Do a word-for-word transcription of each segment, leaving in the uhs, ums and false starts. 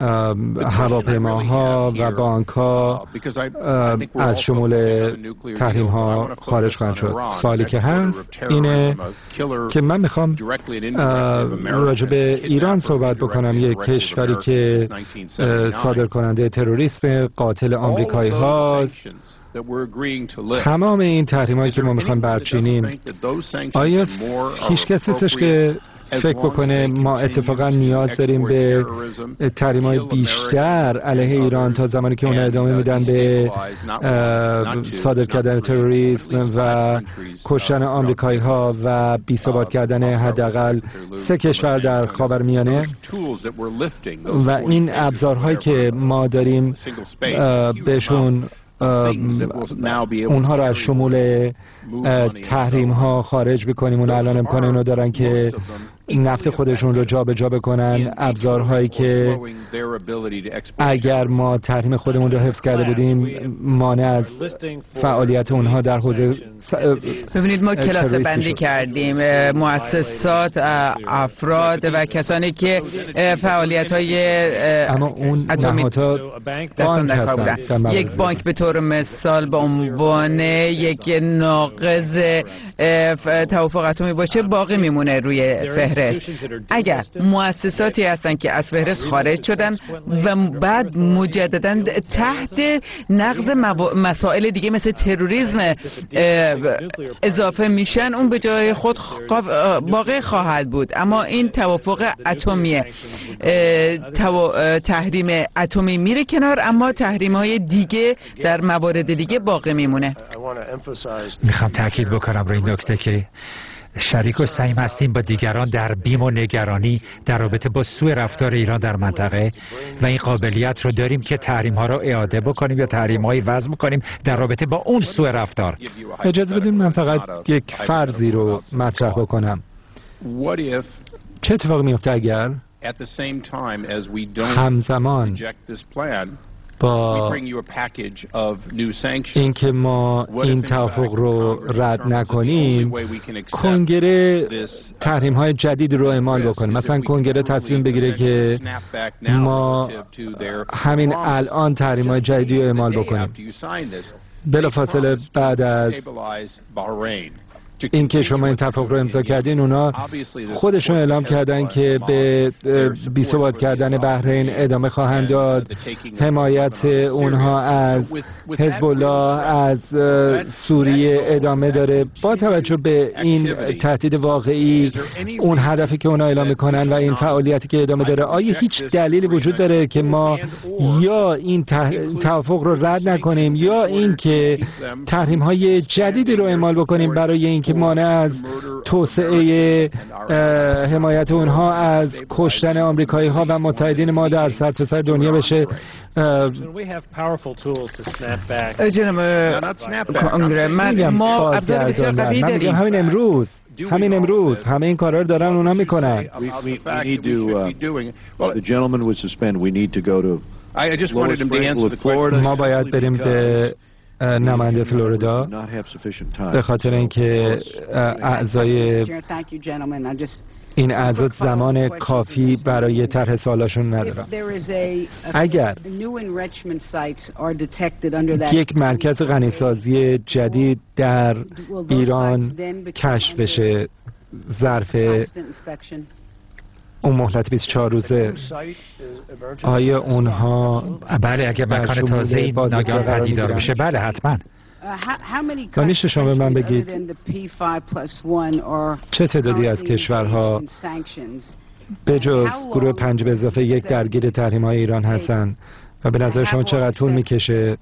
هواپیماها و بانک‌ها از شمول تحریم ها خارج خواهند شد. سوالی که هست اینه که من میخوام راجع به ایران صحبت بکنم، یک کشوری که صادر کننده تروریسم، قاتل آمریکایی هاست. تمام این تحریم هایی که ما میخوام برچینیم، آیا هیچ کسی هستش که فکر بکنه ما اتفاقا نیاز داریم به تحریم‌های بیشتر علیه ایران تا زمانی که اونا ادامه میدن به صادر کردن تروریسم و کشتن آمریکایی ها و بی‌ثبات کردن حداقل سه کشور در خاورمیانه؟ و این ابزارهایی که ما داریم بهشون اونها را از شمول تحریم ها خارج بکنیم. اون الان امکان اونو دارن که نفت خودشون رو جا به جا بکنن، ابزارهایی که اگر ما تحریم خودمون رو حفظ کرده بودیم مانع از فعالیت اونها در حوزه. ببینید ما کلاس بندی کردیم مؤسسات، افراد و کسانی که فعالیت های اما اون نهادها بانک هستن. یک بانک به طور مثال به عنوان یک ناقض توافق اتمی باشه باقی میمونه روی فهرست. اگر مؤسساتی هستن که از فهرست خارج شدن و بعد مجددا تحت نقض مسائل دیگه مثل تروریسم اضافه میشن، اون به جای خود باقی خواهد بود. اما این توافق اتمیه، تحریم اتمی میره کنار، اما تحریم های دیگه در موارد دیگه باقی میمونه. میخوام تاکید بکنم روی این نکته که شریک و سهیم هستیم با دیگران در بیم و نگرانی در رابطه با سوء رفتار ایران در منطقه و این قابلیت رو داریم که تحریم ها رو اعاده بکنیم یا تحریم هایی وضع بکنیم در رابطه با اون سوء رفتار. اجازه بدین من فقط یک فرضی رو مطرح بکنم. چه اتفاقی میفته اگر همزمان با اینکه ما این توافق رو رد نکنیم کنگره تحریم های جدید رو اعمال بکنیم؟ مثلا کنگره تصمیم بگیره که ما همین الان تحریم های جدیدی رو اعمال بکنیم، بلافاصله بعد از این که شما این توافق رو امضا کردین اونا خودشون اعلام کردن که به بی‌ثبات کردن بحرین ادامه خواهند داد، حمایت اونها از حزب الله از سوریه ادامه داره. با توجه به این تهدید واقعی، اون هدفی که اونا اعلام میکنن و این فعالیتی که ادامه داره، آیا هیچ دلیلی وجود داره که ما یا این توافق رو رد نکنیم یا این که تحریم های جدیدی رو اعمال بکنیم برای این که مانع از توسعه حمایت اونها از کشتن آمریکایی ها و متحدین ما در سرتاسر دنیا بشه؟ جناب کنگره، ما ابزار بسیار قوی داریم. همین امروز همین امروز همه این کارا رو دارن اونا میکنن. ما باید بریم به نماینده فلوریدا به خاطر اینکه اعضای این اعضا زمان کافی برای طرح سوالاشون ندارن. اگر یک مرکز غنیسازی جدید در ایران کشف بشه ظرف اون مهلت بیست و چهار روزه، آیا اونها بله اگه مکان تازه‌ای ناگهان پدیدار بشه بله حتما. و میشه شما به من بگید چه تعدادی از کشورها به جز گروه پنج به اضافه یک درگیر تحریم های ایران هستن و به نظر شما چقدر طول میکشه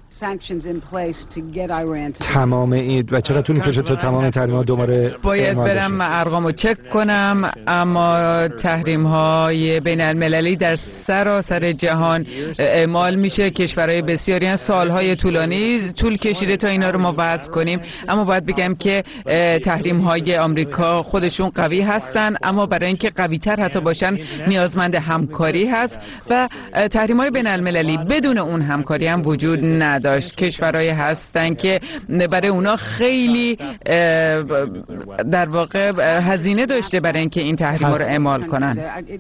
تمام این و چقدر طول میکشه تا تمام تحریم ها دوباره باید برم ارقامو چک کنم، اما تحریم های بین المللی در سراسر جهان اعمال میشه. کشورهای بسیاری هستند، سالهای طولانی طول کشیده تا اینا رو ما وضع کنیم. اما باید بگم که تحریم های آمریکا خودشون قوی هستن، اما برای اینکه قوی تر حتی باشن نیازمند همکاری هست و تحریم های بین المللی بدون اون همکاری هم وجود نداره. نداشت. کشورهایی هستن که برای اونا خیلی در واقع هزینه داشته برای اینکه این تحریم ها رو اعمال کنن.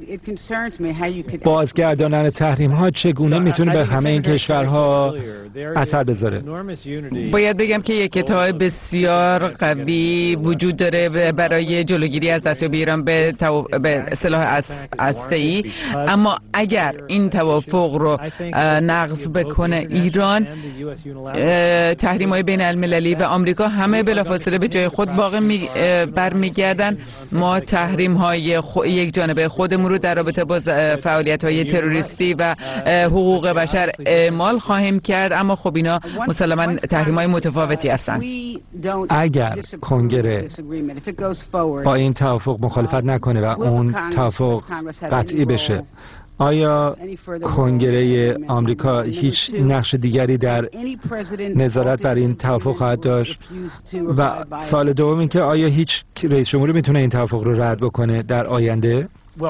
بازگرداندن تحریم ها چگونه میتونه به همه این کشورها اثر بذاره؟ باید بگم که یک اتحاد بسیار قوی وجود داره برای جلوگیری از دستیابی ایران به, تو... به سلاح هسته‌ای، اما اگر این توافق رو نقض بکنه ایران، تحریم‌های بین المللی و آمریکا همه بلافاصله به جای خود باقی می... برمیگردن. ما تحریم‌های خو... یک جانبه خودمون رو در رابطه با فعالیت‌های تروریستی و حقوق بشر اعمال خواهیم کرد، اما خب اینا مسلماً تحریم‌های متفاوتی هستند. اگر کنگره با این توافق مخالفت نکنه و اون توافق قطعی بشه، آیا کنگره آمریکا هیچ نقش دیگری در نظارت بر این توافق خواهد داشت؟ و سوال دوم این که آیا هیچ رئیس جمهوری میتونه این توافق رو رد بکنه در آینده؟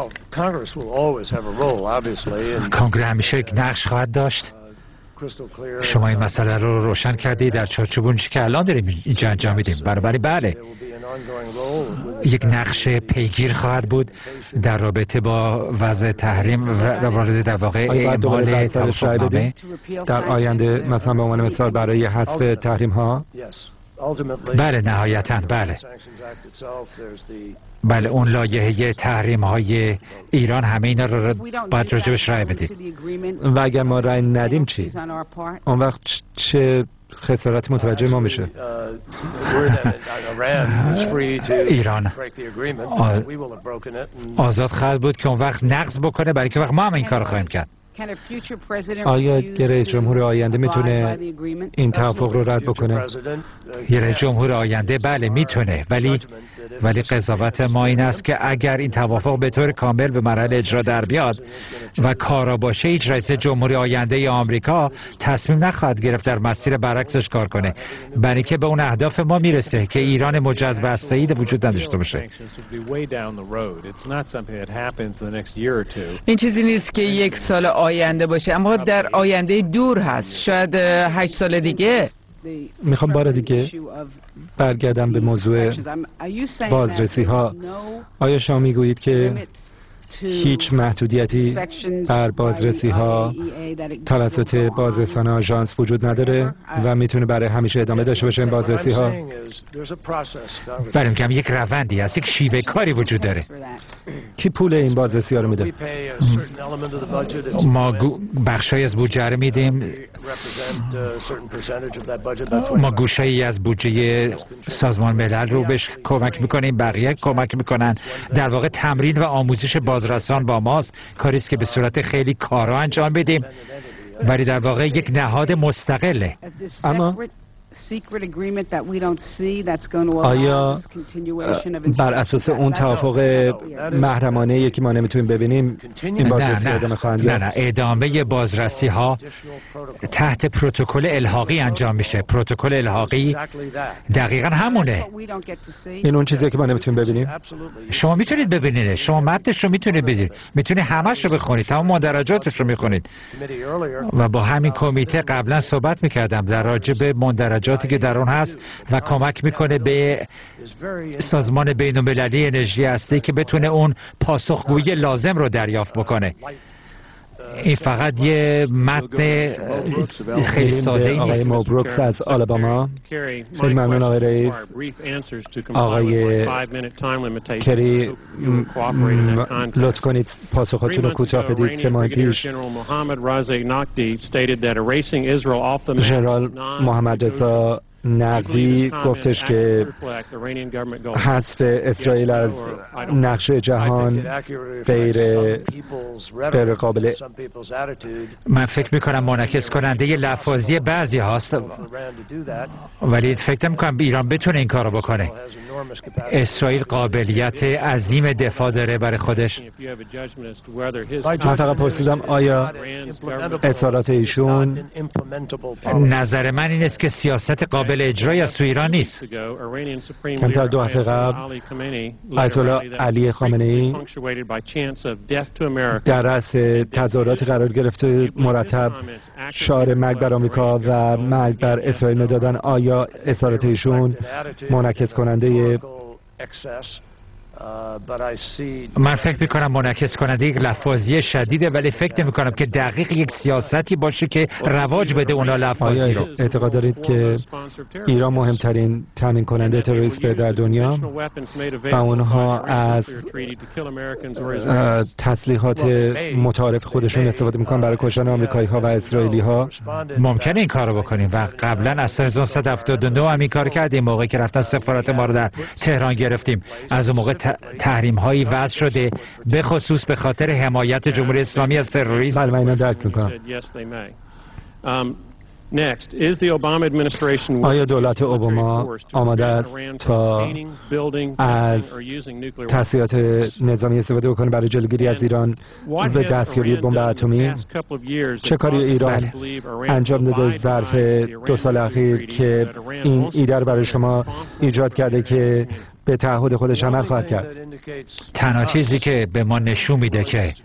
کنگره همیشه یک نقش خواهد داشت. شما این مسئله رو روشن کردید در چارچوب اون چیزی که الان داریم اینجا انجام میدیم. بنابراین بله، یک نقش پیگیر خواهد بود در رابطه با وضع تحریم و در وارد در واقع اعمال توافقنامه در آینده، مثلا به عنوان مثال برای حذف تحریم ها. بله نهایتاً بله. بله اون لایحه تحریم های ایران، همه اینا رو باید راجبش رای بدید. و اگر ما رای ندیم چی؟ اون وقت چه خسارتی متوجه ما میشه؟ ایران آزاد خواهد بود که اون وقت نقض بکنه، برای که وقت ما هم این کار خواهیم کرد. آیا رئیس جمهور آینده میتونه این توافق رو رد بکنه؟ یه رئیس جمهور آینده بله میتونه، ولی ولی قضاوت ما این است که اگر این توافق به طور کامل به مرحله اجرا در بیاد و کارا باشه، هیچ رئیس جمهور آینده آمریکا تصمیم نخواهد گرفت در مسیر برعکسش کار کنه، برای که به اون اهداف ما میرسه که ایران مجذب هسته‌ای وجود نداشته باشه. این چیزی نیست که یک سال آینده باشه، اما در آینده دور هست، شاید هشت سال دیگه. میخوام بار دیگه برگردم به موضوع بازرسی ها. آیا شما میگویید که هیچ محدودیتی بر بازرسی ها توسط بازرسان آژانس وجود نداره و میتونه برای همیشه ادامه داشته باشه این بازرسی ها؟ برای میگم یک روندی هست، یک شیوه کاری وجود داره. کی پول این بازرسی ها رو میده؟ ما بخشای از بودجه رو میدیم، ما گوشه‌ای از بودجه سازمان ملل رو بهش کمک میکنیم، بقیه کمک میکنن. در واقع تمرین و آموزش بازرسان با ماست، کاری است که به صورت خیلی کارا انجام بدیم، ولی در واقع یک نهاد مستقله. اما آیا بر اساس اون توافق محرمانه یکی ما نمیتونیم ببینیم این بازرسی ادامه خواهند؟ نه نه ادامه بازرسی ها تحت پروتکل الحاقی انجام میشه. پروتکل الحاقی دقیقا همونه. این اون چیزیه که ما نمیتونیم ببینیم. شما میتونید ببینید، شما متنش رو میتونید ببینید، میتونید همش رو بخونید، تمام مندرجاتش رو میخونید. و با همین کمیته قبلا صحبت میکردم در راجع به مندرجات جاتی که در اون هست و کمک میکنه به سازمان بین المللی انرژی هسته‌ای که بتونه اون پاسخگویی لازم رو دریافت بکنه. این فقط یه متن خیلی ساده ای نیست. آقای مبروکس از آلاباما. خیلی ممنون آقای رئیس. آقای کری لطف کنید پاسخاتون رو کوتاه بدید. سه ماه پیش ژنرال محمد رضا نقدی گفتش که حذف اسرائیل از نقش جهان غیر غیر قابل. من فکر میکنم منعکس کننده ی لفاظی بعضی هاست، ولی فکر میکنم ایران بتونه این کارو بکنه. اسرائیل قابلیت عظیم دفاع داره برای خودش. من فقط پرسیدم آیا اظهارات ایشون، نظر من این است که سیاست قابل قابل اجرایی از تو ایران نیست. کمتر دو هفته قبل آیت الله علی خامنه‌ای در رأس تظاهرات قرار گرفته مرتب شعار مرگ بر آمریکا و مرگ بر اسرائیل میدادن. آیا اظهارات ایشون منعکس کننده من فکر میکنم منعکس کننده یک لفاظی شدیده، ولی فکر نمیکنم که دقیق یک سیاستی باشه که رواج بده اونا لفاظی رو. اعتقاد دارید که ایران مهمترین تامین کننده تروریسم در دنیا و اونها از تسلیحات متعارف خودشون استفاده میکنن برای کشتن آمریکایی ها و اسرائیلی ها؟ ممکنه این کارو بکنیم و قبلا از سال هزار و نهصد و هفتاد و نه هم این کار کردیم، موقعی که رفتن سفارت ما رو در تهران گرفتیم. از اون موقع تحریم هایی وضع شده به خصوص به خاطر حمایت جمهوری اسلامی از تروریسم. بله، من اینو درک میکنم. آیا دولت اوباما آماده است تا از تسلیحات نظامی استفاده بکنه برای جلوگیری از ایران به دستیابی بمب اتمی؟ چه کاری ایران انجام داده ظرف دو سال اخیر که این ایده رو برای شما ایجاد کرده که به تعهد خودش عمل خواهد کرد؟ تنها چیزی که به ما نشون میده که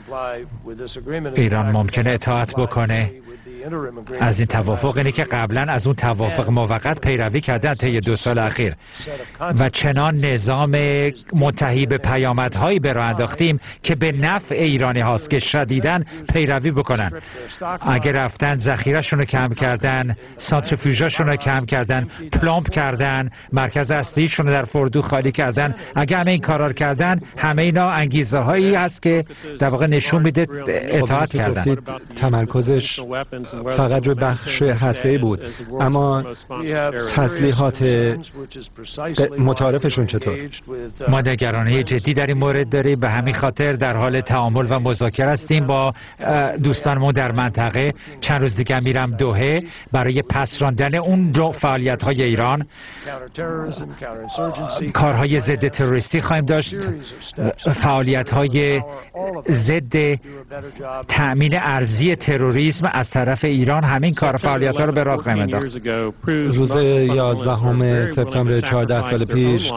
ایران ممکنه اطاعت بکنه از این توافق اینه که قبلا از اون توافق موقت پیروی کردن طی دو سال اخیر و چنان نظام منتهی به پیامدهایی به راه انداختیم که به نفع ایرانی هاست که شدیداً پیروی بکنن. اگر رفتن ذخیره‌شون رو کم کردن، سانتریفیوژاشون رو کم کردن، پلامپ کردن، مرکز اصلیشون رو در فردو خالی کردن، اگر همه این کارا کردن، همه اینا انگیزه هایی هست که در واقع نشون میده اطاعت کردن. تمرکزش فقط روی بخش هسته‌ای بود، اما تسلیحات متعارفشون چطور؟ ما نگرانی جدی در این مورد داریم، به همین خاطر در حال تعامل و مذاکره هستیم با دوستانمون در منطقه. چند روز دیگه میرم دوحه برای پس راندن اون دو فعالیت‌های ایران. کارهای ضد تروریستی خواهیم داشت، فعالیت‌های ضد تأمین ارزی تروریسم از طرف ایران. همین کار فعالیت‌ها رو به راه خواهیم انداخت. روز یازدهم سپتامبر چهارده سال پیش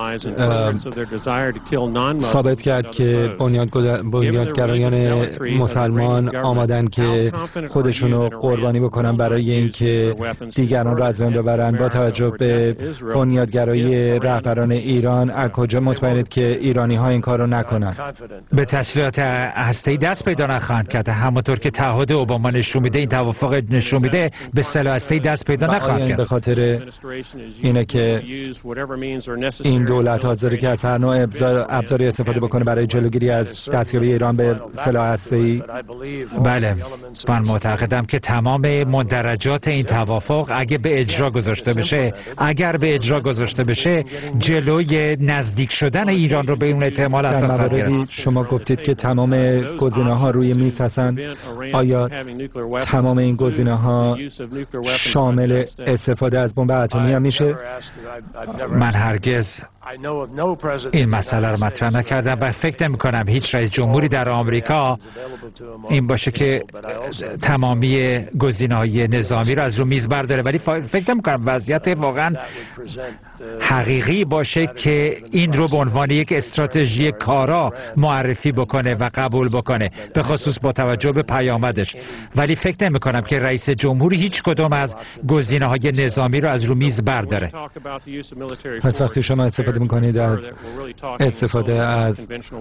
ثابت کرد که بنیادگرایان مسلمان آمادن که خودشونو قربانی بکنن برای اینکه دیگران رو از بین ببرن. با توجه به بنیادگرایی رهبران ایران، از کجا مطمئنید که ایرانی ها این کار رو نکنن؟ به تسلیحات هسته‌ای دست پیدا نخواهند کرد. همونطور که تعهد اوباما نشون میده، این توافق نشون میده، به سلاح هسته‌ای دست پیدا نخواهند کرد. به خاطر اینه که این دولت حاضره که از هر نوع ابزاری استفاده بکنه برای جلوگیری از دستیابی ایران به سلاح هسته‌ای؟ بله، من معتقدم که تمام مندرجات این توافق اگه به اجرا گذاشته بشه اگر به اجرا گذاشته بشه جلوی نزدیک شدن ایران رو به اون احتمال حتی خواهد گرفت. شما گفتید که تمام گزینه‌ها روی میز هستن. آیا تمام این گزینه‌ها شامل استفاده از بمب اتمی هم میشه؟ من هرگز این مسئله رو مطرح نکردم و فکر نمی کنم هیچ رئیس جمهوری در آمریکا این باشه که تمامی گزینه‌های نظامی رو از رو میز برداره، ولی فکر نمی کنم وضعیت واقعا حقیقی باشه که این رو به عنوان یک استراتژی کارا معرفی بکنه و قبول بکنه، به خصوص با توجه به پیامدش. ولی فکر نمی کنم که رئیس جمهوری هیچ کدوم از گزینه‌های نظامی رو از رو میز برداره. پس وقتی شما استفاده میکنید از استفاده از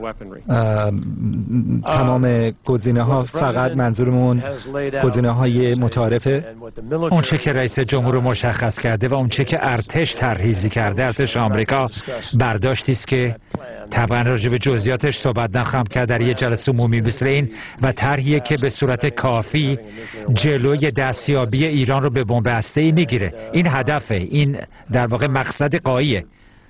تمام گزینه ها، فقط منظورمون گزینه های متعارفه؟ اون چه که رئیس جمهور مشخص کرده و اون چه که ارتش ترهیزی کرده، ارتش آمریکا، برداشتی است که طبعا راجع به جزئیاتش صحبت نخواهم کرد در یه جلسه عمومی مثل این، و طرحیه که به صورت کافی جلوی دستیابی ایران رو به بمب هسته‌ای میگیره. این هدفه، این در واقع مقصد غاییه.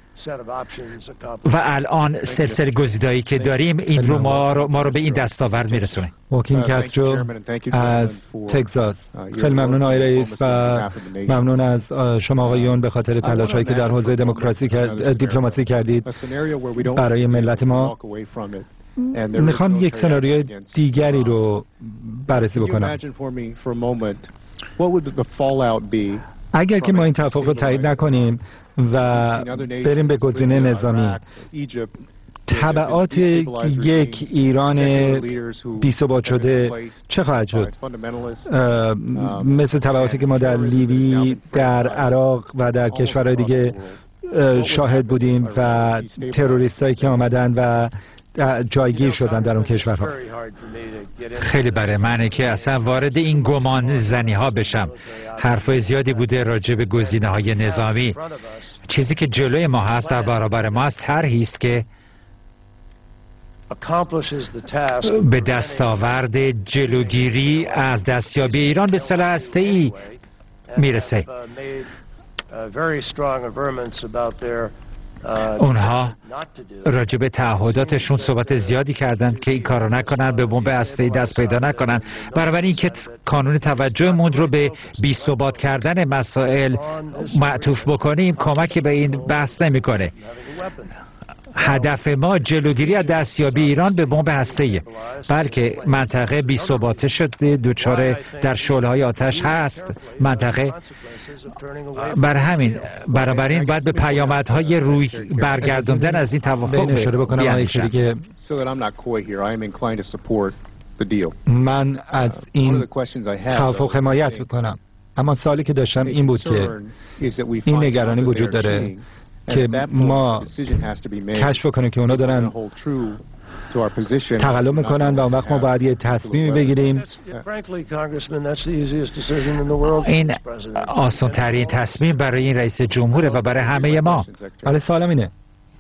و الان سلسله گزینه‌ای که داریم این رو ما رو, ما رو به این دستاورد میرسونه. واکین کاسترو از تگزاس. خیلی ممنون آقای رئیس و ممنون از شما آقایون به خاطر تلاش‌هایی که در حوزه دموکراسی دیپلماسی کردید برای ملت ما. میخوام یک سناریوی دیگری رو بررسی بکنم. اگر که ما این توافق رو تایید نکنیم و بریم به گزینه نظامی، تبعات یک ایران بی‌ثبات شده چه خواهد شد؟ مثل تبعاتی که ما در لیبی، در عراق و در کشورهای دیگه شاهد بودیم و تروریستایی که آمدن و جایگیر شدن در اون کشورها. خیلی برای منه که اصلا وارد این گمان زنی ها بشم. حرفای زیادی بوده راجع به گزینه های نظامی. چیزی که جلوی ما هست، در برابر ما هست، طرحی است که به دستاورد جلوگیری از دستیابی ایران به سلاح هسته‌ای میرسه. اونها راجع به تعهداتشون صحبت زیادی کردند که این کارو نکنن، به بمب هسته‌ای دست پیدا نکنن. برای اینکه کانون توجهمون رو به بی‌ثبات کردن مسائل معطوف بکنیم کمکی به این بحث نمیکنه. هدف ما جلوگیری از دستیابی ایران به بمب هسته‌ای، بلکه منطقه بی‌ثبات شده، دوچار در شعله‌های آتش هست منطقه. بر همین بنابراین باید به پیامدهای روی برگردوندن از این توافق اشاره بکنم که من از این توافق حمایت میکنم. اما سوالی که داشتم این بود که این نگرانی وجود داره که ما کشف کنیم که اونا دارن تقلب میکنن و اون وقت ما باید یه تصمیمی بگیریم. این آسان ترین تصمیم برای این رئیس جمهوره و برای همه ما. ولی سوالم اینه،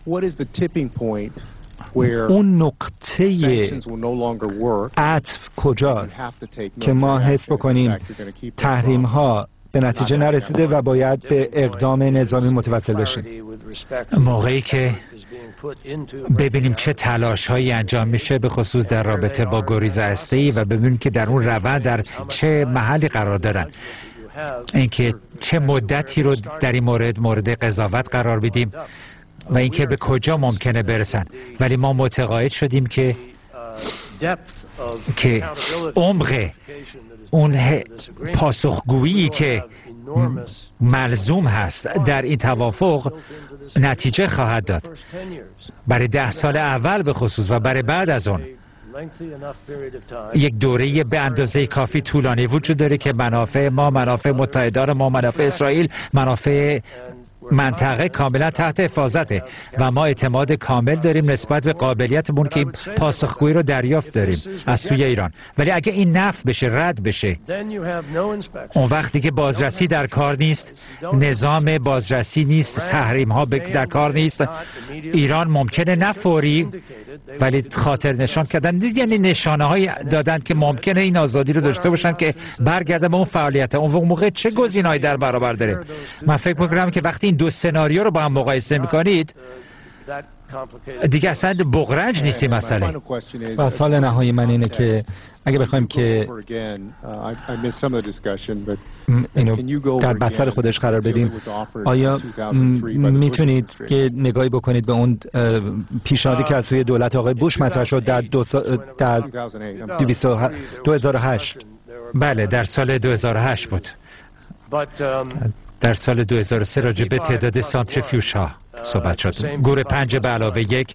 اون نقطه عطف کجاست که ما حس بکنیم تحریم ها به نتیجه نرسیده و باید به اقدام نظامی متوسل بشیم؟ موقعی که ببینیم چه تلاش هایی انجام میشه به خصوص در رابطه با گریز هسته‌ای و ببینیم که در اون روند در چه محلی قرار دارن، اینکه چه مدتی رو در این مورد مورد قضاوت قرار بدیم و اینکه به کجا ممکنه برسن. ولی ما متقاعد شدیم که که عمق اون پاسخگویی که ملزوم هست در این توافق نتیجه خواهد داد برای ده سال اول به خصوص و برای بعد از اون. یک دوره به اندازه کافی طولانی وجود داره که منافع ما، منافع متحدان ما، منافع اسرائیل، منافع منطقه کاملا تحت حفاظته و ما اعتماد کامل داریم نسبت به قابلیتمون که پاسخگویی رو دریافت داریم از سوی ایران. ولی اگه این نفی بشه، رد بشه، اون وقت دیگه بازرسی در کار نیست، نظام بازرسی نیست، تحریم ها در کار نیست. ایران ممکنه نه فوری ولی خاطر نشان کردن، یعنی نشانه های دادن که ممکنه این آزادی رو داشته باشن که برگرده به اون فعالیت. اون موقع چه گزینه‌ای در برابر داره؟ من فکر می‌کنم که وقتی این دو سناریو رو با هم مقایسه می‌کنید دیگه اصلا بغرنج نیست مسئله. و سوال نهایی من اینه که اگه بخوایم که اینو در بستر خودش قرار بدیم، آیا میتونید که نگاهی بکنید به اون پیشنهادی که از سوی دولت آقای بوش مطرح شد در دو در دو هزار و هشت؟ بله، در سال دو هزار و هشت بود. در سال دو هزار و سه راجع به تعداد سانتریفیوژ ها صحبت شد. گروه پنج به علاوه یک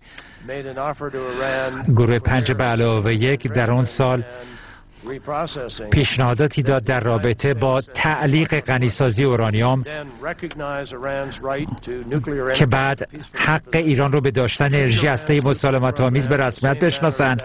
گروه پنج به علاوه یک در اون سال پیشنهاداتی داد در رابطه با تعلیق غنیسازی اورانیوم که بعد حق ایران رو به داشتن انرژی هسته‌ای مسالمت آمیز به رسمیت بشناسن،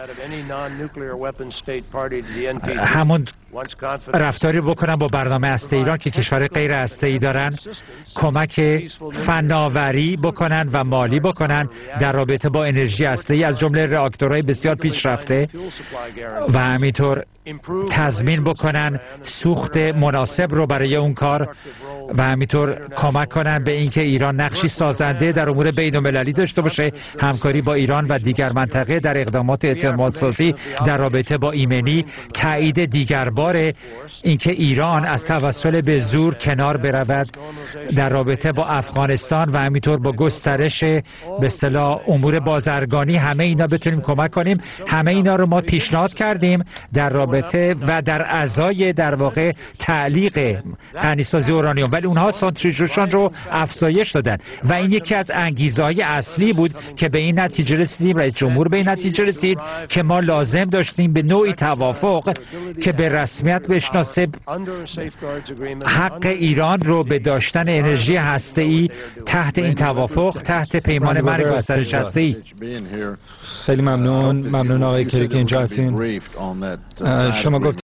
همون رفتاری بکنن با برنامه هسته ایران که کشور غیر هسته‌ای دارن، کمک فناوری بکنن و مالی بکنن در رابطه با انرژی هسته‌ای از جمله راکتورهای بسیار پیشرفته و همینطور تضمین بکنن سوخت مناسب رو برای اون کار و همینطور کمک کنن به اینکه ایران نقشی سازنده در امور بین‌المللی داشته باشه، همکاری با ایران و دیگر منطقه در اقدامات اعتمادسازی در رابطه با ایمنی، تایید دیگر اعتبار اینکه ایران از توسل به زور کنار برود در رابطه با افغانستان و همینطور با گسترش به اصطلاح امور بازرگانی، همه اینا بتونیم کمک کنیم. همه اینا رو ما پیشنهاد کردیم در رابطه و در ازای در واقع تعلیق غنیسازی اورانیوم، ولی اونها سانتریفیوژشون رو افزایش دادن و این یکی از انگیزه‌های اصلی بود که به این نتیجه رسیدیم. رئیس جمهور به این نتیجه رسید که ما لازم داشتیم به نوعی توافق که به رسمیت بشناسه حق ایران رو به داشتن انرژی هسته‌ای تحت این توافق، تحت پیمان مرگ گسترش هسته‌ای. خیلی ممنون. ممنون آقای کری که اینجا هستین. شما گفت